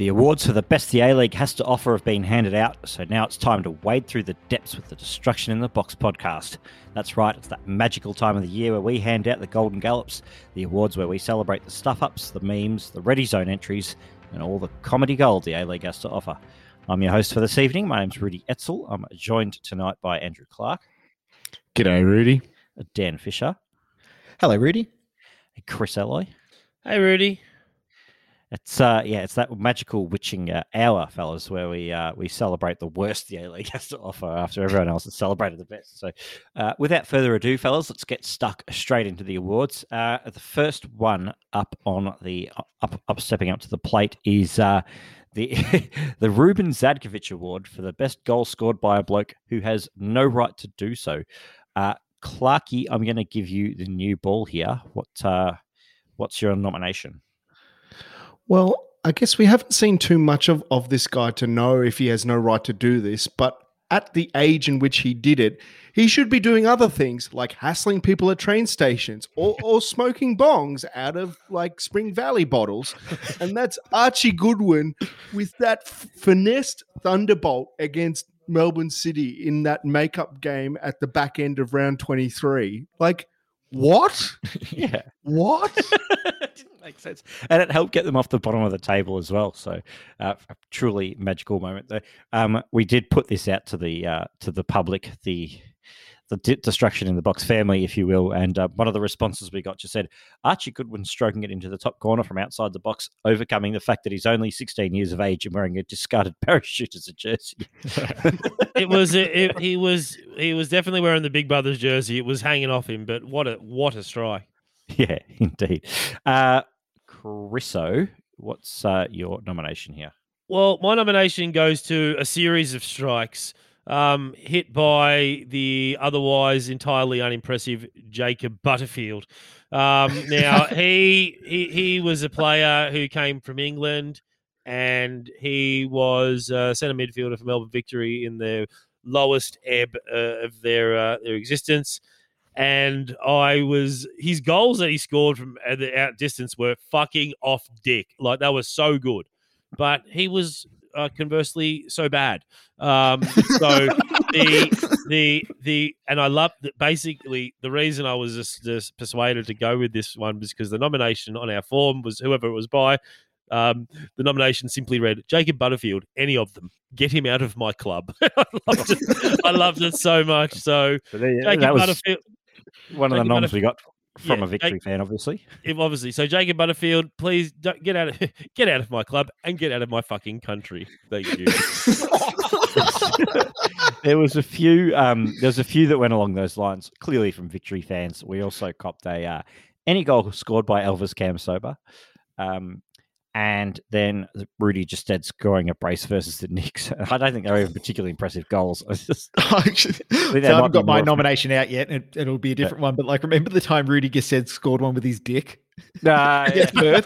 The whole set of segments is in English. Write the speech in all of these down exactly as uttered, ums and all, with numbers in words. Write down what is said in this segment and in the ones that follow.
The awards for the best the A-League has to offer have been handed out, so now it's time to wade through the depths with the Destruction in the Box podcast. That's right, it's that magical time of the year where we hand out the Golden Gallops, the awards where we celebrate the stuff-ups, the memes, the Ready Zone entries, and all the comedy gold the A-League has to offer. I'm your host for this evening. My name's Rudy Etzel. I'm joined tonight by Andrew Clark. G'day, Rudy. Dan Fisher. Hello, Rudy. And Chris Alloy. Hey, Rudy. It's uh yeah, it's that magical witching uh, hour, fellas, where we uh, we celebrate the worst the A-League has to offer after everyone else has celebrated the best. So, uh, without further ado, fellas, let's get stuck straight into the awards. Uh, the first one up on the up up stepping up to the plate is uh, the the Ruben Zadkovich Award for the best goal scored by a bloke who has no right to do so. Uh, Clarky, I'm going to give you the new ball here. What uh, what's your nomination? Well, I guess we haven't seen too much of, of this guy to know if he has no right to do this, but at the age in which he did it, he should be doing other things like hassling people at train stations or, or smoking bongs out of like Spring Valley bottles. And that's Archie Goodwin with that f- finessed thunderbolt against Melbourne City in that makeup game at the back end of round twenty-three. Like, what? Yeah. What? It didn't make sense. And it helped get them off the bottom of the table as well. So uh, a truly magical moment there. Um, we did put this out to the uh, to the public, the the di- Destruction in the Box family, if you will. And uh, one of the responses we got just said, Archie Goodwin stroking it into the top corner from outside the box, overcoming the fact that he's only sixteen years of age and wearing a discarded parachute as a jersey. It was it, it, he was he was definitely wearing the Big Brothers jersey. It was hanging off him, but what a what a strike! Yeah, indeed. Uh, Chriso, what's uh, your nomination here? Well, my nomination goes to a series of strikes um, hit by the otherwise entirely unimpressive Jacob Butterfield. Um, now he he he was a player who came from England, and he was a centre midfielder for Melbourne Victory in the lowest ebb uh, of their uh, their existence. And I was his goals that he scored from the out distance were fucking off dick. Like, they were so good, but he was uh, conversely so bad. Um, so the the the and I love that. Basically, the reason I was just, just persuaded to go with this one was because the nomination on our form was whoever it was by. Um, the nomination simply read Jacob Butterfield, any of them, get him out of my club. I loved it. I loved it so much. So, So there, Jacob that was Butterfield. one of the Jacob noms we got from yeah, a Victory Jake, fan, obviously. If obviously. So Jacob Butterfield, please don't get out of get out of my club and get out of my fucking country. Thank you. There was a few. Um, there was a few that went along those lines. Clearly from Victory fans. We also copped a uh, any goal scored by Elvis Camsoba. Um, And then Rudy just said scoring a brace versus the Knicks. I don't think they were even particularly impressive goals. I, just, I haven't got my nomination out yet. It, it'll be a different yeah. one. But like, remember the time Rudy just said scored one with his dick? Nah, yeah.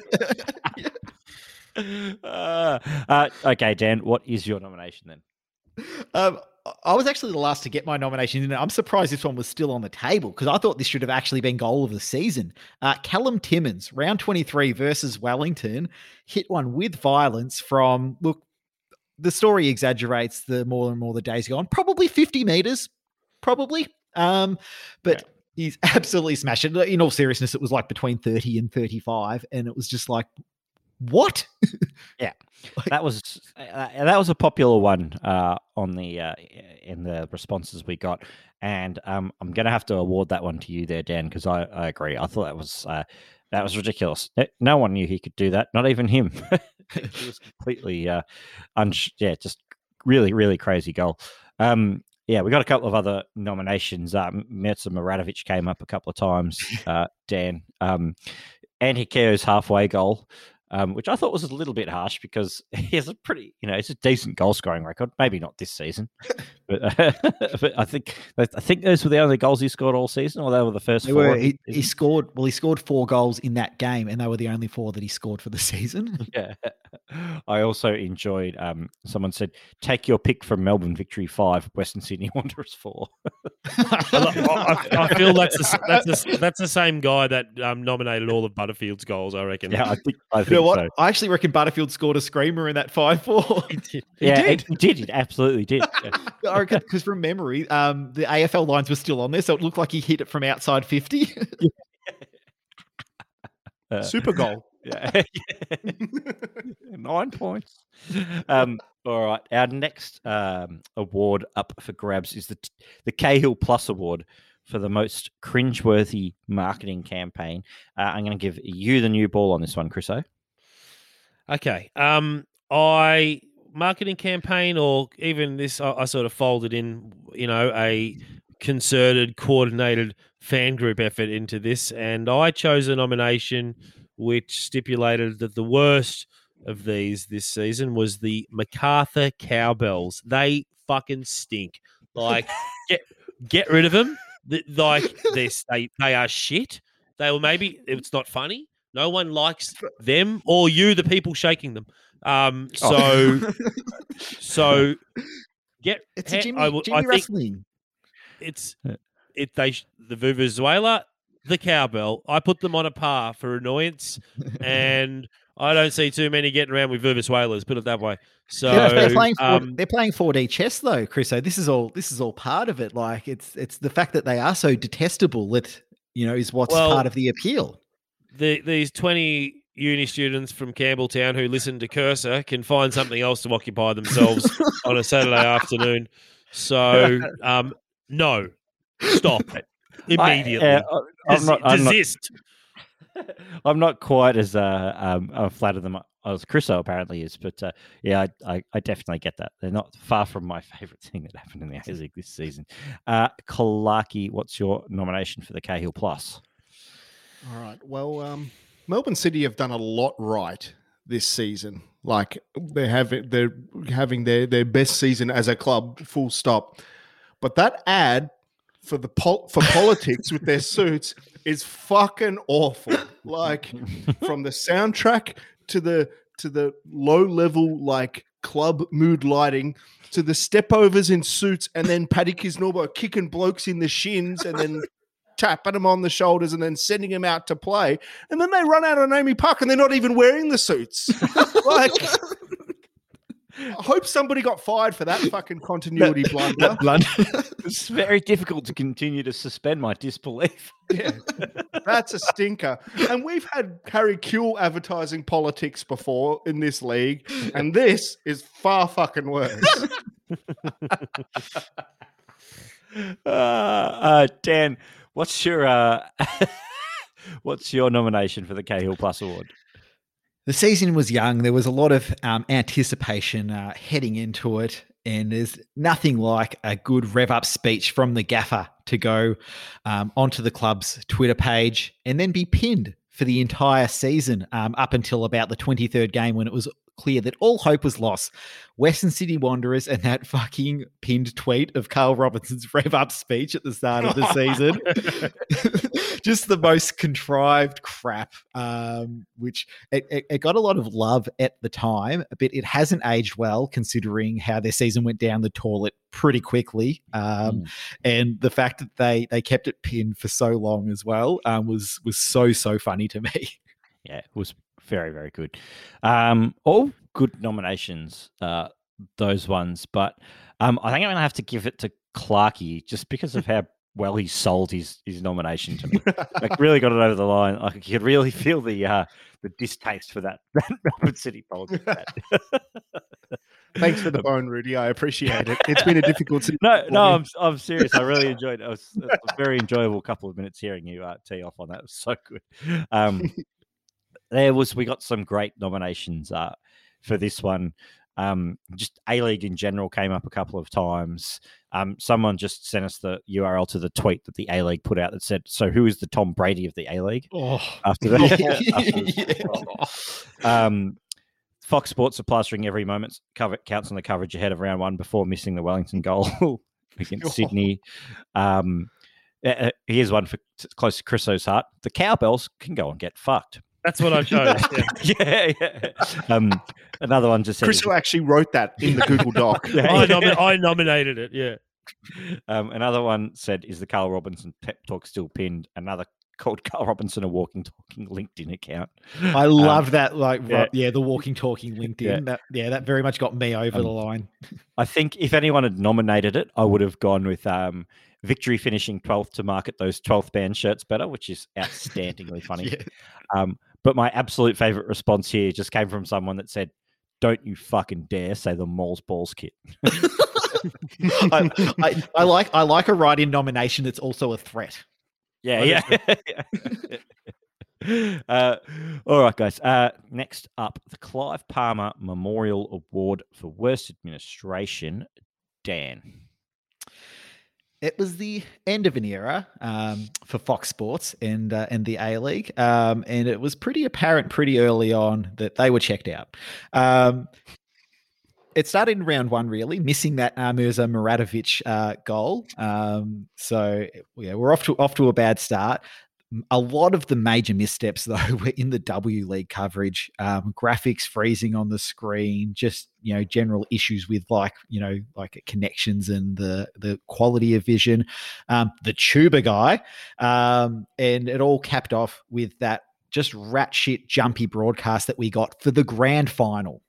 uh, uh, okay, Dan, what is your nomination then? Um, I was actually the last to get my nomination in. I'm surprised this one was still on the table because I thought this should have actually been goal of the season. Uh, Callum Timmins, round twenty-three versus Wellington, hit one with violence from, look, the story exaggerates the more and more the days go on. Probably fifty metres, probably. Um, but yeah. He's absolutely smashed it. In all seriousness, it was like between thirty and thirty-five. And it was just like, what? Yeah, that was uh, that was a popular one uh, on the uh, in the responses we got, and um, I'm going to have to award that one to you there, Dan, because I, I agree. I thought that was uh, that was ridiculous. No one knew he could do that, not even him. It was completely, uh, un- yeah, just really, really crazy goal. Um, yeah, we got a couple of other nominations. Um, Mirza Maradovic came up a couple of times. Uh, Dan, um, Andy Keo's halfway goal. Um, which I thought was a little bit harsh because he has a pretty, you know, it's a decent goal scoring record. Maybe not this season, but, uh, but I think I think those were the only goals he scored all season, or they were the first they four. Were, he, he scored well. He scored four goals in that game, and they were the only four that he scored for the season. Yeah, I also enjoyed. Um, someone said, "Take your pick from Melbourne Victory five, Western Sydney Wanderers four." I, I, I feel that's the, that's the, that's the same guy that um, nominated all of Butterfield's goals. I reckon. Yeah, I think. I think You know what? so. I actually reckon Butterfield scored a screamer in that five four. He did. He yeah, did. He did. He absolutely did. Yeah. I reckon because from memory, um, the A F L lines were still on there, so it looked like he hit it from outside fifty. Uh, Super goal. Yeah. Nine points. Um, all right. Our next um, award up for grabs is the the Cahill Plus Award for the most cringeworthy marketing campaign. Uh, I'm going to give you the new ball on this one, Chriso. Okay. Um, I marketing campaign, or even this, I, I sort of folded in, you know, a concerted, coordinated fan group effort into this, and I chose a nomination which stipulated that the worst of these this season was the MacArthur Cowbells. They fucking stink. Like, get get rid of them. The, like, they they they are shit. They were maybe it's not funny. No one likes them or you, the people shaking them. Um, so Oh. so get It's a Jimmy, I will- Jimmy I think wrestling. it's it they the Vuvuzela, the Cowbell. I put them on a par for annoyance, and I don't see too many getting around with Vuvuzelas. Put it that way. So Yeah, they're playing four, um, they're playing four D chess though, Chris. So this is all this is all part of it. Like it's it's the fact that they are so detestable that you know is what's Well, part of the appeal. the, these twenty uni students from Campbelltown who listen to Cursor can find something else to occupy themselves on a Saturday afternoon. So um, no, stop it immediately. I, uh, I'm Des- not. I'm not desist. I'm not quite as uh, um, uh, flattered them as Chriso apparently is, but uh, yeah, I, I, I definitely get that. They're not far from my favourite thing that happened in the A-League this season. Uh, Kalaki, what's your nomination for the Cahill Plus? All right. Well, um, Melbourne City have done a lot right this season. Like they're having they're having their, their best season as a club, full stop. But that ad for the pol- for politics with their suits is fucking awful. Like from the soundtrack to the to the low level like club mood lighting to the stepovers in suits and then Paddy Kisnorbo kicking blokes in the shins and then tapping them on the shoulders and then sending them out to play. And then they run out on Amy Park and they're not even wearing the suits. Like I hope somebody got fired for that fucking continuity blunder. It's very difficult to continue to suspend my disbelief. Yeah, that's a stinker. And we've had Harry Kuehl advertising politics before in this league, and this is far fucking worse. uh, uh, Dan, what's your uh, what's your nomination for the Cahill Plus Award? The season was young. There was a lot of um, anticipation uh, heading into it. And there's nothing like a good rev up speech from the gaffer to go um, onto the club's Twitter page and then be pinned for the entire season um, up until about the twenty-third game when it was clear that all hope was lost. Western City Wanderers and that fucking pinned tweet of Carl Robinson's rev up speech at the start of the season. Just the most contrived crap, um, which it, it, it got a lot of love at the time, but it hasn't aged well considering how their season went down the toilet pretty quickly. Um, mm. And the fact that they they kept it pinned for so long as well um, was was so, so funny to me. Yeah, it was very, very good. Um, all good nominations, uh, those ones. But um, I think I'm going to have to give it to Clarkey just because of how well he sold his his nomination to me. Like, really got it over the line. Like, you could really feel the uh, the distaste for that, that Melbourne City politics. Thanks for the bone, Rudy. I appreciate it. It's been a difficult season. No, no, I'm I'm serious. I really enjoyed it. It was, it was a very enjoyable couple of minutes hearing you uh, tee off on that. It was so good. Um, there was we got some great nominations uh, for this one. Um, just A-League in general came up a couple of times. Um, someone just sent us the U R L to the tweet that the A-League put out that said, "So who is the Tom Brady of the A-League?" Oh. After that, yeah. um, Fox Sports are plastering every moment cover counts on the coverage ahead of round one before missing the Wellington goal against oh. Sydney. Um, uh, here's one for close to Chriso's heart: the Cowbells can go and get fucked. That's what I chose. Yeah, yeah. Um, another one just said, Chris actually wrote that in the Google Doc. I, nom- I nominated it. Yeah. um, another one said, "Is the Carl Robinson pep talk still pinned?" Another called Carl Robinson a walking, talking LinkedIn account. I love um, that. Like, yeah. yeah, the walking, talking LinkedIn. Yeah. That, yeah, that very much got me over Um, the line. I think if anyone had nominated it, I would have gone with um, Victory finishing twelfth to market those twelfth band shirts better, which is outstandingly funny. Yeah. Um, but my absolute favorite response here just came from someone that said, "Don't you fucking dare say the Moles Balls kit." I, I, I like I like a write-in nomination that's also a threat. Yeah, yeah. uh, all right, guys. Uh, next up, the Clive Palmer Memorial Award for Worst Administration. Dan. It was the end of an era um, for Fox Sports and uh, and the A-League, um, and it was pretty apparent pretty early on that they were checked out. Um, it started in round one, really, missing that uh, Mirza Muradovic uh, goal. Um, so yeah, we're off to off to a bad start. A lot of the major missteps, though, were in the W League coverage, um, graphics freezing on the screen, just, you know, general issues with like, you know, like connections and the the quality of vision, um, the tuba guy, um, and it all capped off with that just rat shit jumpy broadcast that we got for the grand final.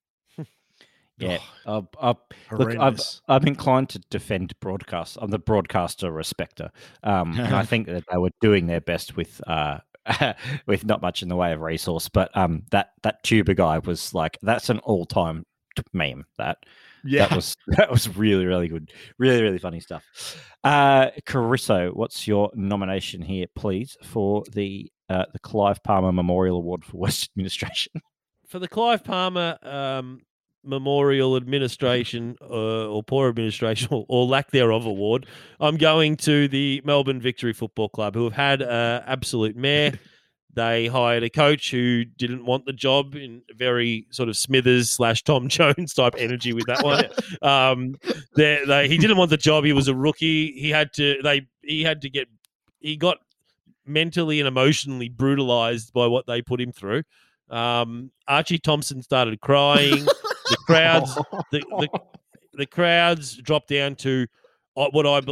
Yeah, uh, uh, look, I'm, I'm inclined to defend broadcast. I'm the broadcaster respecter, um, and I think that they were doing their best with uh, with not much in the way of resource. But um, that that tuba guy was like, that's an all time meme. That Yeah, that was that was really really good, really really funny stuff. Uh, Carisso, what's your nomination here, please, for the uh, the Clive Palmer Memorial Award for Worst Administration? For the Clive Palmer um, Memorial Administration uh, or Poor Administration or, or lack thereof award, I'm going to the Melbourne Victory Football Club, who have had an absolute mare. They hired a coach who didn't want the job, in very sort of Smithers slash Tom Jones type energy with that one. um, they, they, he didn't want the job. He was a rookie. He had to. They. He had to get. He got mentally and emotionally brutalized by what they put him through. Um, Archie Thompson started crying. The crowds, the, the the crowds dropped down to what I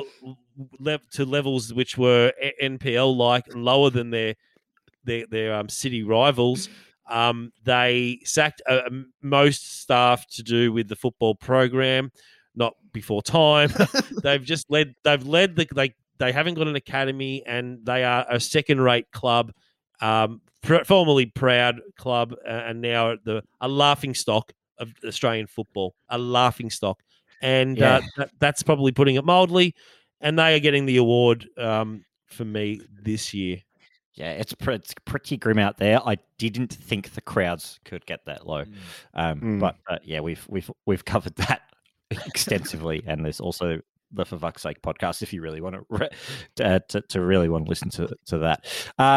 to levels which were N P L like, lower than their their their um, city rivals. Um, they sacked uh, most staff to do with the football program, not before time. They've just led. They've led the they they haven't got an academy, and they are a second rate club. Um, pr- formerly proud club, uh, and now the a laughing stock of Australian football, a laughing stock, and Yeah. uh, that, that's probably putting it mildly. And they are getting the award um, for me this year. Yeah, it's, pre- it's pretty grim out there. I didn't think the crowds could get that low, Mm. um, Mm. but uh, yeah, we've we've we've covered that extensively, and there's also the For Fuck's Sake podcast if you really want to re- uh, to, to really want to listen to to that. Uh,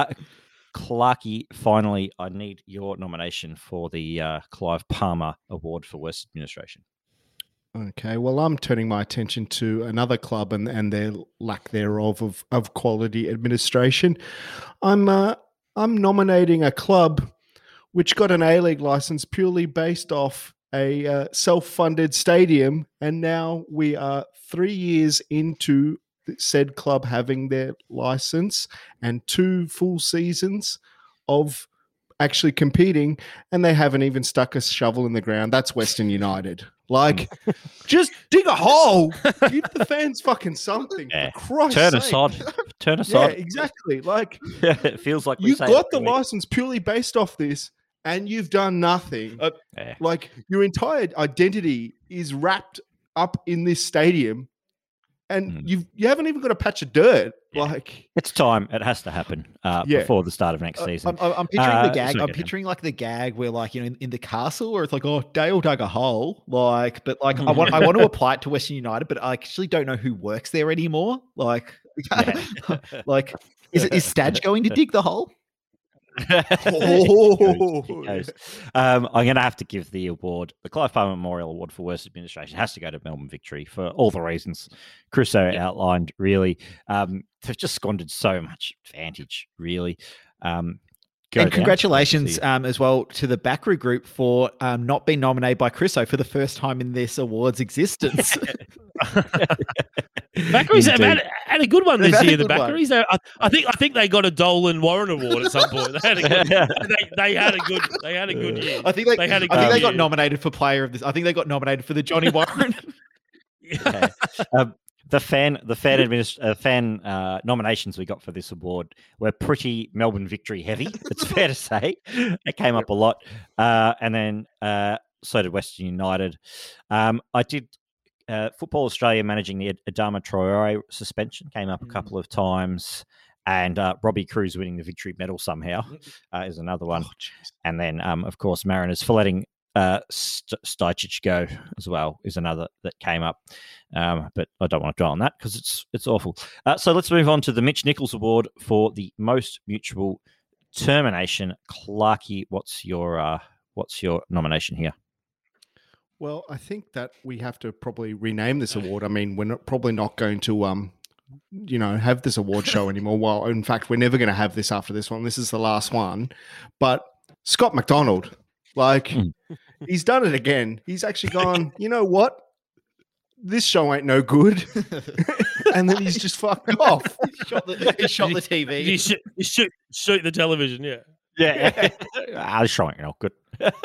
Clarkey, finally, I need your nomination for the uh, Clive Palmer Award for Worst Administration. Okay, well, I'm turning my attention to another club and, and their lack thereof of, of quality administration. I'm uh, I'm nominating a club which got an A-League license purely based off a uh, self-funded stadium, and now we are three years into said club having their license and two full seasons of actually competing, and they haven't even stuck a shovel in the ground. That's Western United. Like, just dig a hole. Give the fans fucking something. Yeah. For Christ's Turn sake. aside. Turn Yeah, aside. exactly. Like, It feels like we you say got it the every week. license purely based off this, and you've done nothing. Uh, Yeah. Like, your entire identity is wrapped up in this stadium, and Mm. you've you haven't even got a patch of dirt. Yeah. Like, It's time. It has to happen uh, Yeah. before the start of next season. I'm, I'm picturing Uh, the gag. sorry, I'm go picturing like the gag where, like, you know, in, in the castle, where it's like, oh, Dale dug a hole, like, but like, I want, I want to apply it to Western United, but I actually don't know who works there anymore. Like, Yeah. like, is it is Stadge going to dig the hole? Oh. He goes. Um, I'm going to have to give the award, the Clive Palmer Memorial Award for Worst Administration, has to go to Melbourne Victory for all the reasons Crusoe outlined. Really, um, they've just squandered so much advantage. Really, um, go And down. congratulations See- um, as well to the Backroom Group for um, not being nominated by Chriso for the first time in this award's existence. Backeries have had, had a good one They've this had a year. The good one. Backeries, They- I, I think, I think they got a Dolan Warren Award at some point. They had a good, they, they had a good, they had a good year. I think they, They had a I think good they got year. nominated for player of this. I think they got nominated for the Johnny Warren. Okay. Um, the fan, the fan administ- uh, fan uh, nominations we got for this award were pretty Melbourne Victory heavy. It's fair to say it came up a lot, uh, and then uh, so did Western United. Um, I did uh, Football Australia managing the Ad- Adama Traore suspension came up a Mm. couple of times, and uh, Robbie Cruz winning the victory medal somehow uh, is another one, Oh, jeez. and then um, of course Mariners for letting uh, St- Stajcic go as well is another that came up. Um, but I don't want to dwell on that because it's it's awful. Uh, so let's move on to the Mitch Nichols Award for the most mutual termination. Clarkey, what's your uh, what's your nomination here? Well, I think that we have to probably rename this award. I mean, we're not, probably not going to, um, you know, have this award show anymore. Well, in fact, we're never going to have this after this one. This is the last one. But Scott McDonald, like, Mm. he's done it again. He's actually gone, you know what? This show ain't no good. And then he's just fucked off. he shot the, he shot the T V. You shoot, you shoot, shoot the television. Yeah. Yeah, I was showing it all good.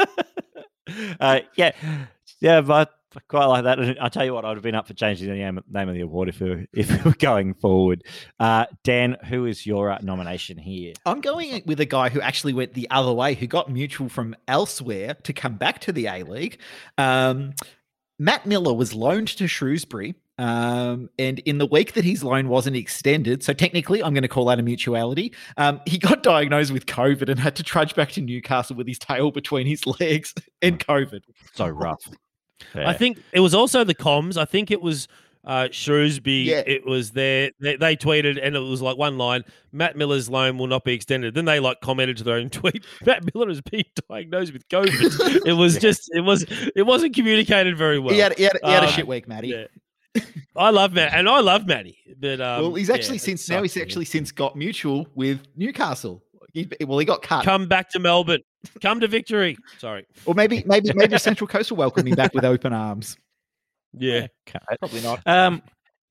uh, yeah, yeah, but I quite like that. And I tell you what, I'd have been up for changing the name, name of the award if we were, if we were going forward. Uh, Dan, who is your uh, nomination here? I'm going with a guy who actually went the other way, who got mutual from elsewhere to come back to the A-League. Um, Matt Miller was loaned to Shrewsbury, um, and in the week that his loan wasn't extended, so technically I'm going to call that a mutuality, um, he got diagnosed with COVID and had to trudge back to Newcastle with his tail between his legs and COVID. So rough. Yeah. I think it was also the comms. I think it was uh, Shrewsbury. Yeah. It was there. They, they tweeted, and it was like one line: Matt Miller's loan will not be extended. Then they like commented to their own tweet: Matt Miller has been diagnosed with COVID. It was Yeah. just, it was, it wasn't communicated very well. he had, he had, he had a Um, shit week, Matty. Yeah. I love Matt, and I love Matty. But um, well, he's actually yeah, since it now he's sucks, actually since got mutual with Newcastle. He, well, he got cut, come back to Melbourne. Come to victory. Sorry. or maybe maybe maybe Central Coast will welcome him back with open arms. Yeah. Okay. Probably not. Um,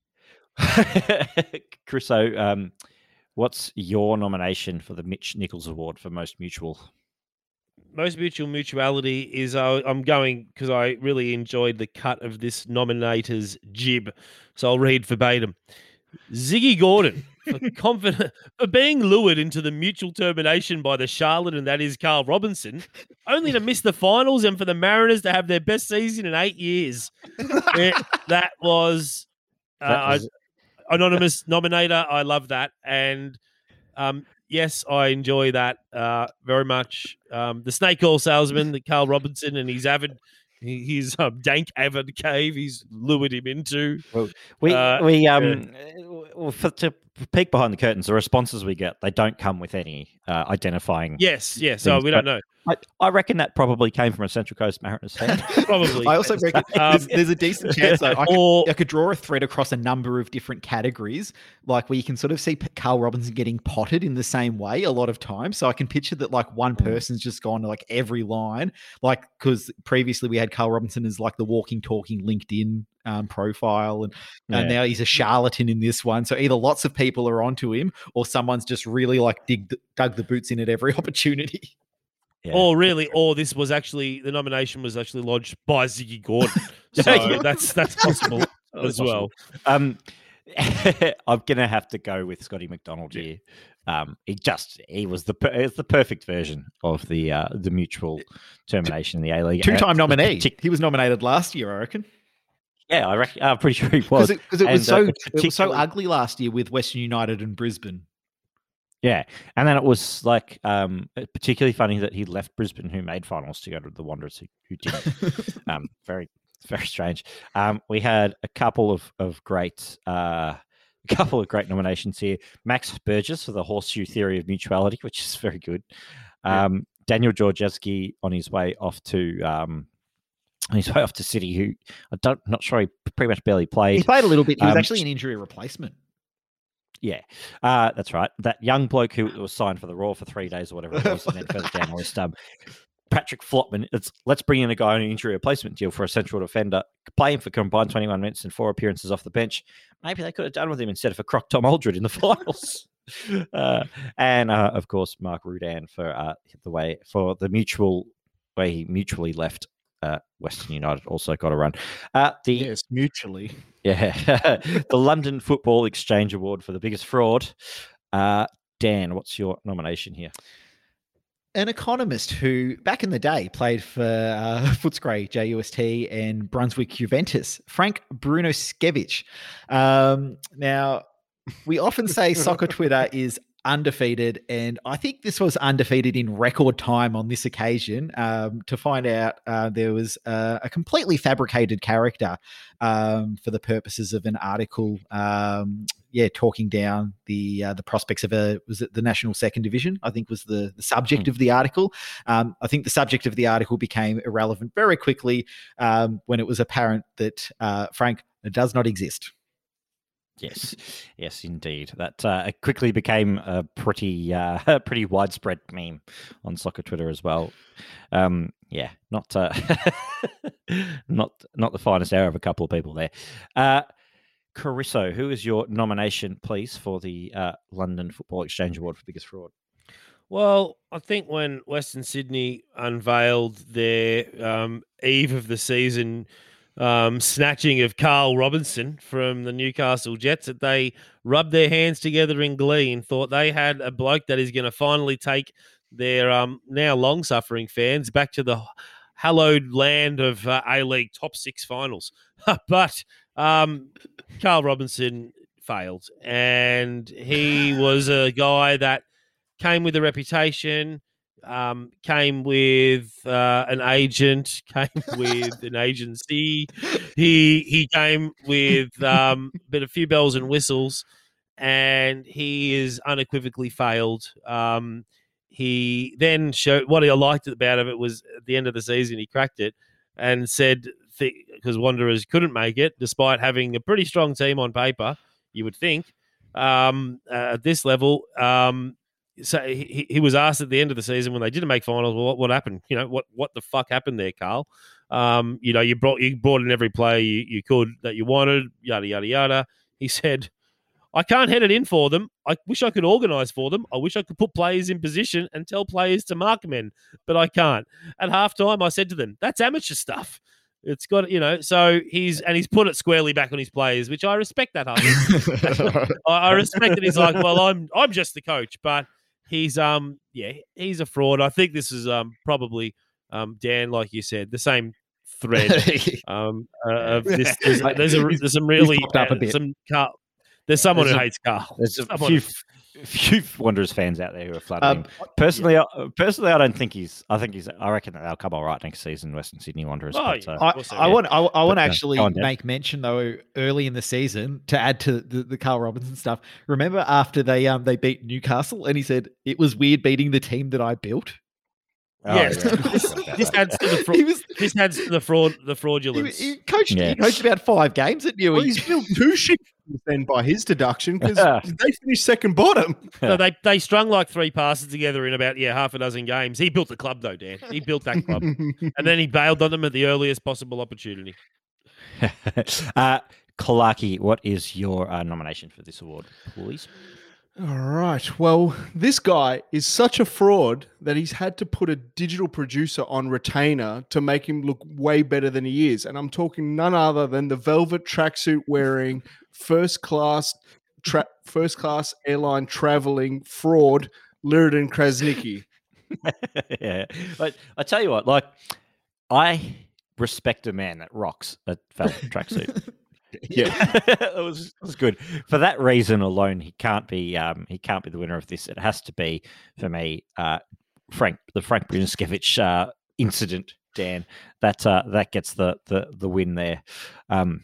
Crusoe, um, what's your nomination for the Mitch Nichols Award for most mutual? Most mutual mutuality is uh, I'm going because I really enjoyed the cut of this nominator's jib, so I'll read verbatim. Ziggy Gordon for confident for being lured into the mutual termination by the charlatan that is Carl Robinson, only to miss the finals and for the Mariners to have their best season in eight years. It- that was, uh, That was- I- anonymous nominator. I love that, and um, yes, I enjoy that uh, very much. Um, the snake oil salesman, the Carl Robinson, and his avid, his um, dank avid cave he's lured him into. We Uh, we um uh, for, to peek behind the curtains, the responses we get they don't come with any uh, identifying. Yes, yes. So Things, we don't know. I, I reckon that probably came from a Central Coast Mariners fan. Probably. I also reckon Um, there's, there's a decent chance though. I could, Or I could draw a thread across a number of different categories, like where you can sort of see P- Carl Robinson getting potted in the same way a lot of times. So I can picture that like one Mm. person's just gone to like every line, like because previously we had Carl Robinson as like the walking, talking LinkedIn um, profile, and and Yeah. now he's a charlatan in this one. So either lots of people are onto him, or someone's just really like dig the, dug the boots in at every opportunity. Yeah. Or really, or this was actually the nomination was actually lodged by Ziggy Gordon. Yeah, So yeah. that's that's possible as well. Um, I'm gonna have to go with Scotty McDonald here. Um, he just he was the per- it's the perfect version of the uh, the mutual termination in the A League. Two-time Uh, nominee. partic- He was nominated last year, I reckon. Yeah, I reckon. I'm pretty sure he was. Because it, 'cause it was And, uh, so it's it was so particularly- ugly last year with Western United and Brisbane. Yeah, and then it was like um, particularly funny that he left Brisbane, who made finals, to go to the Wanderers, who, who didn't. um, very, very strange. Um, we had a couple of of great, uh, a couple of great nominations here. Max Burgess for the horseshoe theory of mutuality, which is very good. Um, Daniel Georgievski on his way off to um, on his way off to City, who I don't not sure he pretty much barely played. He played a little bit. He was Um, actually an injury replacement. Yeah, uh, that's right. That young bloke who was signed for the Raw for three days or whatever it was, and then further down the list. Um, Patrick Flopman. It's let's bring in a guy on an injury replacement deal for a central defender, play him for combined twenty-one minutes and four appearances off the bench. Maybe they could have done with him instead of a croc Tom Aldred in the finals. uh, and uh, of course, Mark Rudan for uh, the way for the mutual way he mutually left uh, Western United. Also got a run. Uh, the Yes, mutually. yeah, the London Football Exchange Award for the biggest fraud. Uh, Dan, what's your nomination here? An economist who, back in the day, played for uh, Footscray, J U S T, and Brunswick Juventus, Frank Brunoskevich. Um, now, we often say soccer Twitter is undefeated, and I think this was undefeated in record time on this occasion. Um, to find out, uh, there was uh, a completely fabricated character um, for the purposes of an article. Um, yeah, talking down the uh, the prospects of a was it the National Second Division? I think was the the subject mm. of the article. Um, I think the subject of the article became irrelevant very quickly um, when it was apparent that uh, Frank does not exist. Yes, yes, indeed. That uh, quickly became a pretty, uh, pretty widespread meme on soccer Twitter as well. Um, yeah, not, uh, not, not the finest hour of a couple of people there. Uh, Carisso, who is your nomination, please, for the uh, London Football Exchange Award for biggest fraud? Well, I think when Western Sydney unveiled their um, eve of the season Um, snatching of Carl Robinson from the Newcastle Jets, that they rubbed their hands together in glee and thought they had a bloke that is going to finally take their um, now long-suffering fans back to the hallowed land of uh, A-League top six finals. But um, Carl Robinson failed, and he was a guy that came with a reputation, Um, came with uh, an agent, came with an agency. He he came with um, but a few bells and whistles, and he is unequivocally failed. Um, he then showed what I liked about it was at the end of the season he cracked it and said because Wanderers couldn't make it despite having a pretty strong team on paper. You would think um, uh, at this level. Um, So he, he was asked at the end of the season when they didn't make finals, well, what, what happened? You know, what what the fuck happened there, Carl? Um, you know, you brought you brought in every player you, you could that you wanted, yada, yada, yada. He said, I can't head it in for them. I wish I could organise for them. I wish I could put players in position and tell players to mark men, but I can't. At halftime, I said to them, that's amateur stuff. It's got, you know, so he's, and he's put it squarely back on his players, which I respect that. I, I respect that he's like, well, I'm I'm just the coach, but He's um yeah he's a fraud. I think this is um probably um Dan, like you said, the same thread um uh, of this. There's, there's a there's some really up a bit. some Carl, there's someone there's who a, hates Carl. There's a someone few who, few Wanderers fans out there who are flooding. Um, personally, yeah. I, personally, I don't think he's. I think he's. I reckon that they'll come all right next season, Western Sydney Wanderers. Oh, but, yeah. uh, I, so, I yeah. want. I, I want to actually on, make mention though early in the season to add to the, the Carl Robinson stuff. Remember after they um they beat Newcastle and he said it was weird beating the team that I built. Oh, yes, yeah. this, this adds to the fraud. Was, this adds to the fraud. The fraudulence. He, he coached. Yeah. He coached about five games at Newey. Well, he's built two shit then by his deduction because they finished second bottom. So they they strung like three passes together in about yeah half a dozen games. He built the club though, Dan. He built that club, and then he bailed on them at the earliest possible opportunity. uh, Clarky, what is your uh, nomination for this award, please? All right. Well, this guy is such a fraud that he's had to put a digital producer on retainer to make him look way better than he is. And I'm talking none other than the velvet tracksuit wearing, first class, tra- first class airline traveling fraud, Luridan Krasniqi. Yeah. But I tell you what, like, I respect a man that rocks a velvet tracksuit. Yeah, it was it was good for that reason alone. He can't be um he can't be the winner of this. It has to be for me, uh, Frank the Frank Brunoskevich uh, incident. Dan, that uh, that gets the the the win there. Um,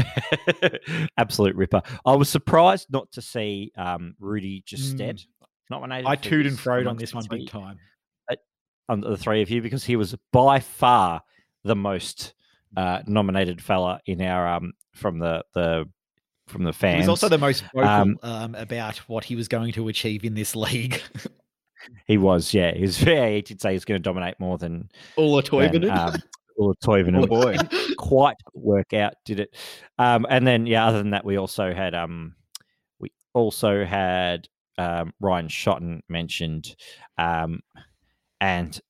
absolute ripper. I was surprised not to see um Rudy Gestede mm. nominated. I tooed and froed on this one big time. On the three of you because he was by far the most uh, nominated fella in our um. From the, the from the fans. He was also the most vocal um, um, about what he was going to achieve in this league. he was, yeah. He was yeah, he did say he's going to dominate more than Ulla than, Toivonen. um, Ulla Toivonen. Oh boy. Quite work out, did it? Um, and then yeah, other than that, we also had um, we also had um, Ryan Shotton mentioned, um, and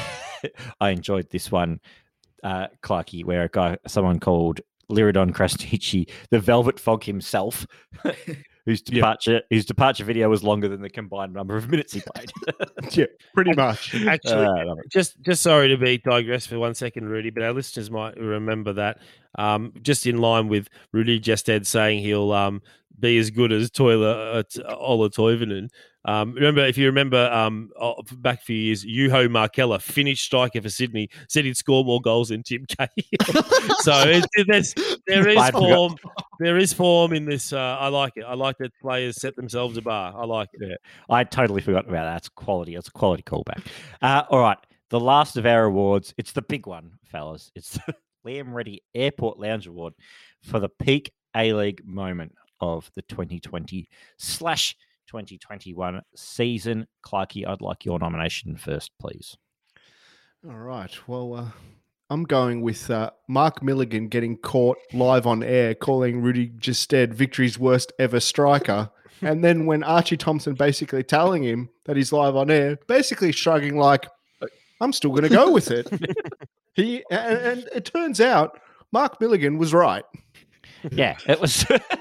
I enjoyed this one, uh, Clarkey, where a guy, someone called Liridon Krasniqi, the Velvet Fog himself, whose departure whose departure video was longer than the combined number of minutes he played. Yeah, pretty much. Actually, Uh, I love it. just just sorry to be digress for one second, Rudy, but our listeners might remember that. Um, just in line with Rudy Jested saying he'll um, be as good as Toila uh, Ola Toivonen. Um, remember, if you remember, um, back a few years, Juho Markella, Finnish striker for Sydney, said he'd score more goals than Tim Cahill. So it, it, there's, there is I form. There is form in this. Uh, I like it. I like that players set themselves a bar. I like it. Yeah, I totally forgot about that. It's quality. It's a quality callback. Uh, all right, the last of our awards. It's the big one, fellas. It's the Liam Reddy Airport Lounge Award for the peak A-League moment of the twenty twenty slash twenty twenty-one season. Clarkey, I'd like your nomination first, please. All right. Well, uh, I'm going with uh, Mark Milligan getting caught live on air calling Rudy Gestede Victory's worst ever striker. And then when Archie Thompson basically telling him that he's live on air, basically shrugging like, I'm still going to go with it. he and, and it turns out Mark Milligan was right. Yeah, it was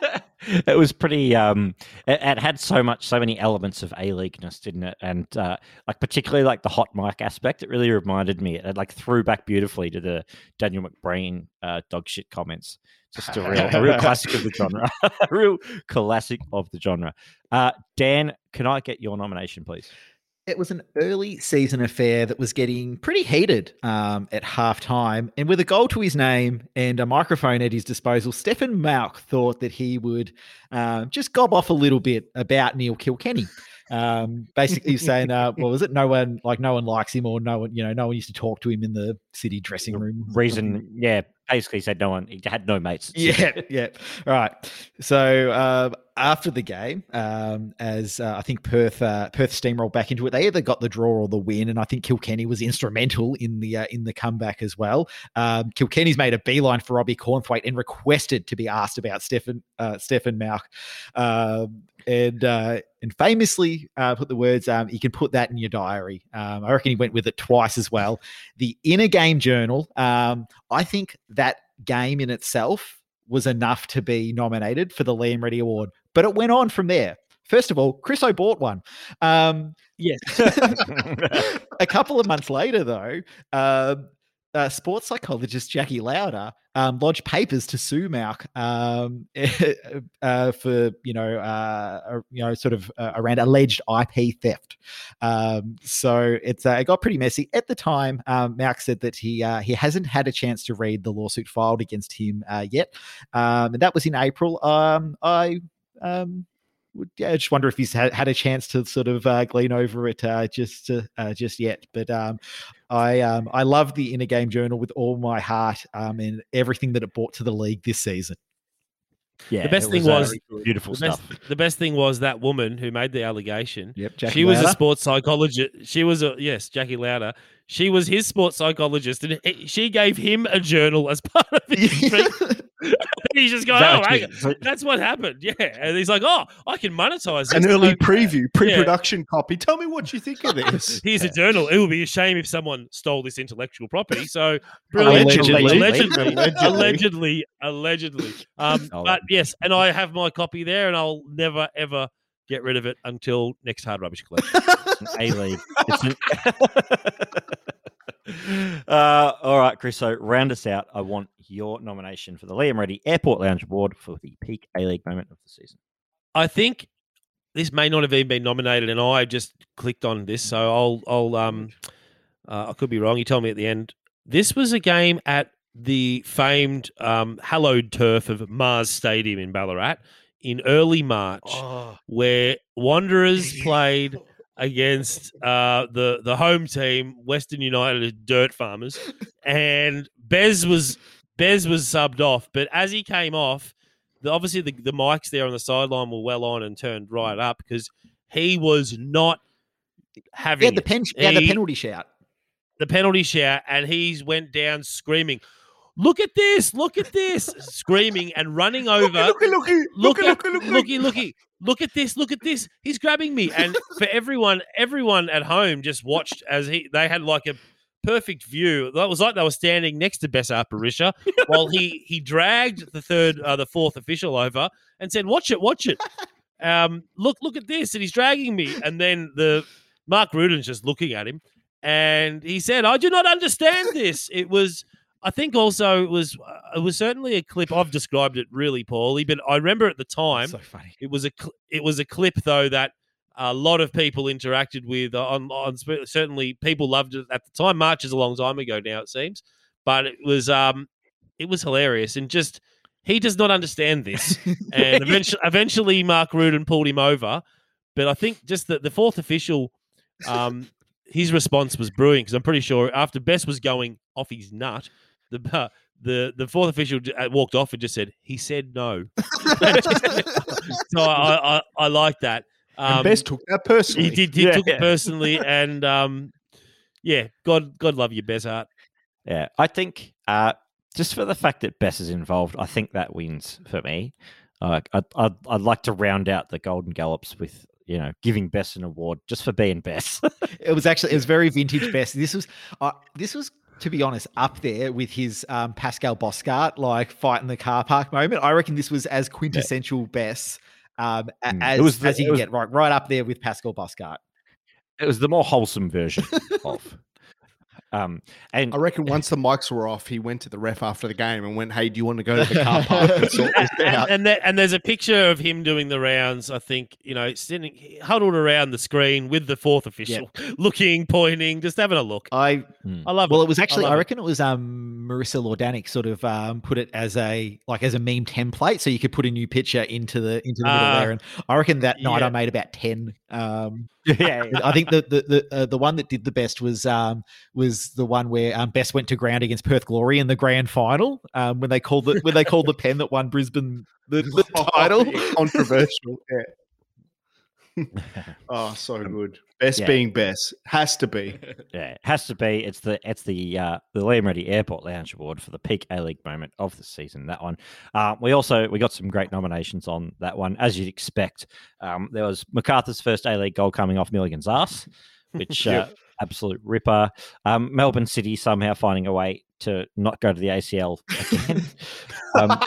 it was pretty um it, it had so much so many elements of A-Leagueness, didn't it? And uh like particularly like the hot mic aspect, it really reminded me, it like threw back beautifully to the Daniel McBreen uh dog shit comments. Just a real a real classic of the genre. A real classic of the genre. Uh Dan, can I get your nomination, please? It was an early season affair that was getting pretty heated um, at halftime. And with a goal to his name and a microphone at his disposal, Stefan Mauk thought that he would uh, just gob off a little bit about Neil Kilkenny. Um, basically saying, uh, what was it? No one, like no one likes him, or no one, you know, no one used to talk to him in the City dressing room. Reason, yeah, basically said no one, he had no mates. Yeah, yeah. All right. So uh, after the game, um, as uh, I think Perth uh, Perth steamrolled back into it, they either got the draw or the win, and I think Kilkenny was instrumental in the uh, in the comeback as well. Um, Kilkenny's made a beeline for Robbie Cornthwaite and requested to be asked about Stefan uh, Stefan Mauk, um, and uh, and famously uh, put the words, um, "You can put that in your diary." Um, I reckon he went with it twice as well. The Inner Game Journal. Um, I think that game in itself was enough to be nominated for the Liam Reddy Award, but it went on from there. First of all, Chris O bought one. Um, yes. A couple of months later, though, uh, uh, sports psychologist Jackie Lauder um, lodged papers to sue Mauk um, uh, for, you know, uh, you know, sort of uh, around alleged I P theft. Um, so it's uh, it got pretty messy at the time. Um, Mauk said that he uh, he hasn't had a chance to read the lawsuit filed against him uh, yet, um, and that was in April. Um, I. Um, Yeah, I just wonder if he's had, had a chance to sort of uh, glean over it uh, just uh, uh, just yet. But um, I um, I love the Inner Game Journal with all my heart um, and everything that it brought to the league this season. Yeah, the best it thing was, was uh, beautiful the best, stuff. the best thing was that woman who made the allegation. Yep, Jackie she was Lauder. a sports psychologist. She was a yes, Jackie Lauder. She was his sports psychologist, and he, she gave him a journal as part of his treatment. He's just going, oh, Exactly. hang on. That's what happened. Yeah. And he's like, oh, I can monetize this. An early Like, preview, pre-production copy. Tell me what you think of this. Here's a journal. It would be a shame if someone stole this intellectual property. So, brilliant. Allegedly. Allegedly. Allegedly. Allegedly. Allegedly. Um, Oh, but yes, and I have my copy there, and I'll never, ever get rid of it until next Hard Rubbish collection. A-League. It's an- uh, all right, Chris. So round us out. I want your nomination for the Liam Reddy Airport Lounge Award for the peak A-League moment of the season. I think this may not have even been nominated, and I just clicked on this, so I'll, I'll, um, uh, I could be wrong. You tell me at the end. This was a game at the famed, um, hallowed turf of Mars Stadium in Ballarat in early March, Oh. where Wanderers played against uh, the the home team, Western United Dirt Farmers, and Bez was Bez was subbed off. But as he came off, the, obviously the, the mics there on the sideline were well on and turned right up because he was not having Yeah, the it. pen, yeah, the He- penalty shout. the penalty shout, and he's went down screaming, "Look at this! Look at this!" screaming and running over. Looky, looky, Look looky, at, looky, looky, looky, looky, look at this, look at this. He's grabbing me. And for everyone, everyone at home just watched as he they had like a perfect view. That was like they were standing next to Bessa Parisha while he he dragged the third, uh, the fourth official over and said, "Watch it, watch it. Um, look, look at this." And he's dragging me. And then the Mark Ruden's just looking at him, and he said, "I do not understand this." It was. I think also it was it was certainly a clip. I've described it really poorly, but I remember at the time So funny. it was a cl- it was a clip though that a lot of people interacted with on, on certainly people loved it at the time. March is a long time ago now, it seems, but it was um it was hilarious and just he does not understand this. And eventually, eventually Mark Ruden pulled him over, but I think just the the fourth official. Um, his response was brilliant because I'm pretty sure after Bess was going off his nut, the uh, the the fourth official walked off and just said, "He said no." So I, I I like that. Um, and Bess took that personally. He did. He Yeah, took yeah. it personally, and um, yeah, God God love you, Bess Hart. Yeah, I think uh, just for the fact that Bess is involved, I think that wins for me. Uh, I'd, I'd I'd like to round out the Golden Gallops with you know giving Bess an award just for being Bess. It was actually it was very vintage Bess. This was uh, this was to be honest up there with his um, Pascal Boscart like fight in the car park moment. I reckon this was as quintessential Bess um, a- Mm. as It was the- as you it can was- get. Right, right up there with Pascal Boscart. It was the more wholesome version of. Um, and I reckon once the mics were off, he went to the ref after the game and went, "Hey, do you want to go to the car park and sort this and, out?" and, there, and there's a picture of him doing the rounds. I think you know, sitting huddled around the screen with the fourth official, looking, pointing, just having a look. I I love well, it. it was actually love I, it. reckon it was um, Marissa Lordanic sort of um, put it as a like as a meme template, so you could put a new picture into the into the middle Ah, there. And I reckon that night yeah. I made about ten. Um, yeah, yeah. I think the the the, uh, the one that did the best was um, was the one where um, Bess went to ground against Perth Glory in the grand final um, when they called the when they called the pen that won Brisbane the, the title. Controversial. Yeah. Oh, so good. Bess Yeah. being Bess has to be. Yeah, it has to be. It's the it's the uh, the Liam Reddy Airport Lounge Award for the peak A League moment of the season. That one. Uh, we also we got some great nominations on that one, as you'd expect. Um, there was MacArthur's first A League goal coming off Milligan's ass, which uh, absolute ripper. Um, Melbourne City somehow finding a way to not go to the A C L again. um,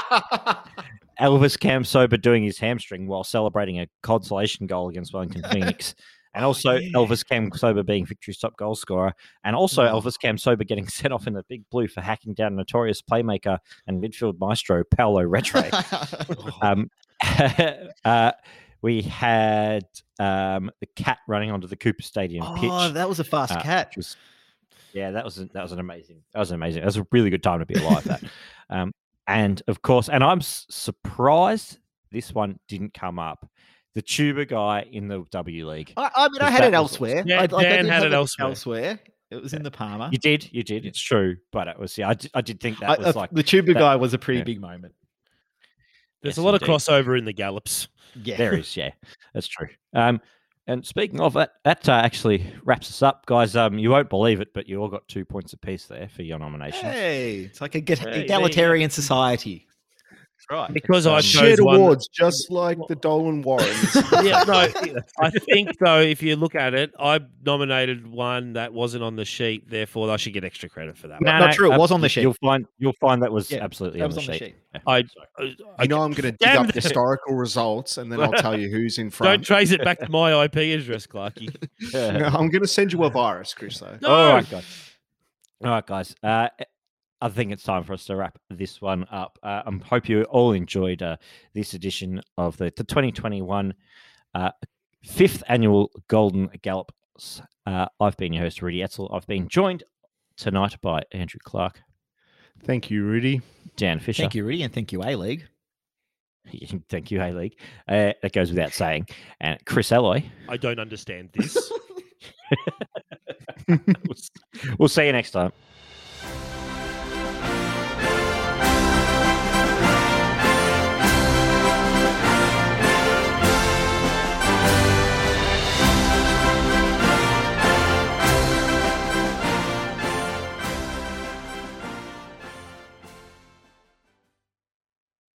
Elvis Cam Sober doing his hamstring while celebrating a consolation goal against Wellington Phoenix. And also yeah. Elvis Cam Sober being victory's top goal scorer. And also Oh. Elvis Cam Sober getting sent off in the Big Blue for hacking down notorious playmaker and midfield maestro Paolo Retre. um, uh, we had um, the cat running onto the Cooper Stadium pitch. Oh, that was a fast uh, catch. which was- yeah, that was that was an amazing. That was amazing. That was a really good time to be alive. That, um, and of course, and I'm s- surprised this one didn't come up. The tuba guy in the W League. I, I mean, I Because had that it was elsewhere. Yeah, I, like, I Dan did had have it elsewhere. Elsewhere, it was in the Palmer. You did, you did. It's true, but it was. Yeah, I did, I did think that I- was uh, like the tuba that- guy was a pretty yeah. big moment. There's Yes, a lot indeed. of crossover in the Gallops. Yeah, There is, yeah, that's true. Um, and speaking of that, that uh, actually wraps us up, guys. Um, you won't believe it, but you all got two points apiece there for your nominations. Hey, it's like a get- Hey, egalitarian society. Right, Because I Um, chose Shared one- awards, just like the Dolan Warrens. Yeah, no, I think though, if you look at it, I nominated one that wasn't on the sheet, therefore I should get extra credit for that. No, not true, it was on the you- sheet. You'll find you'll find that was Yeah, absolutely that on, was the on the sheet. sheet. Yeah. I, I You know, I'm going to dig Damn up it. historical results and then I'll tell you who's in don't front. trace it back to my I P address, Clarky. No, I'm going to send you a virus, Chris, though. No. All right, guys. All right, guys. Uh, I think it's time for us to wrap this one up. Uh, I hope you all enjoyed uh, this edition of the, the twenty twenty-one uh, fifth annual Golden Gallops. Uh, I've been your host, Rudy Etzel. I've been joined tonight by Andrew Clark, Thank you, Rudy. Dan Fisher. Thank you, Rudy, and thank you, A League. Thank you, A-League. Uh, that goes without saying. And Chris Alloy. I don't understand this. we'll see you next time.